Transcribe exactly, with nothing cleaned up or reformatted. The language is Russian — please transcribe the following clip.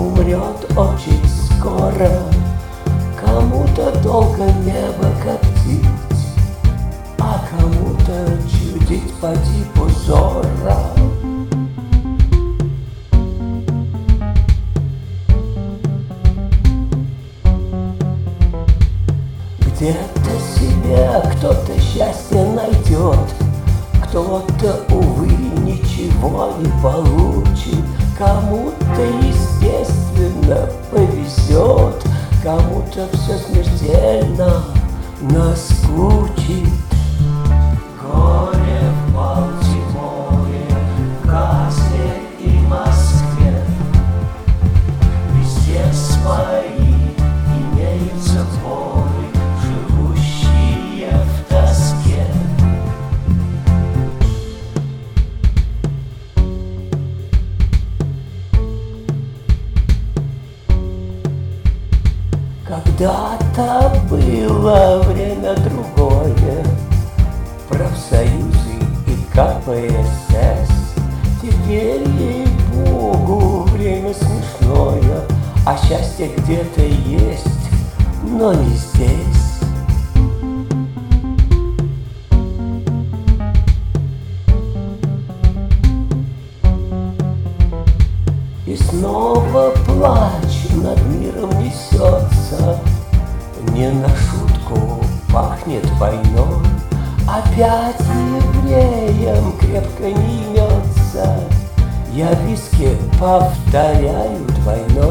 умрет очень скоро. Кому-то долго небо коптить, а кому-то чудить по типу Зорро. Где-то себе кто-то счастье найдет, кто-то, увы, ничего не получит. Кому-то, естественно, повезет, кому-то все смертельно наскучит. Горе в Балтиморе, в Казе и Москве, везде свои имеются воры, живущие в тоске. Когда-то было время другое, профсоюзы и ка пэ эс эс. Теперь, ей-богу, время смешное, а счастье где-то есть, но не здесь. И снова плач над миром несется, не на шутку пахнет войной. Опять евреям крепко не имется, я виски повторяю двойной.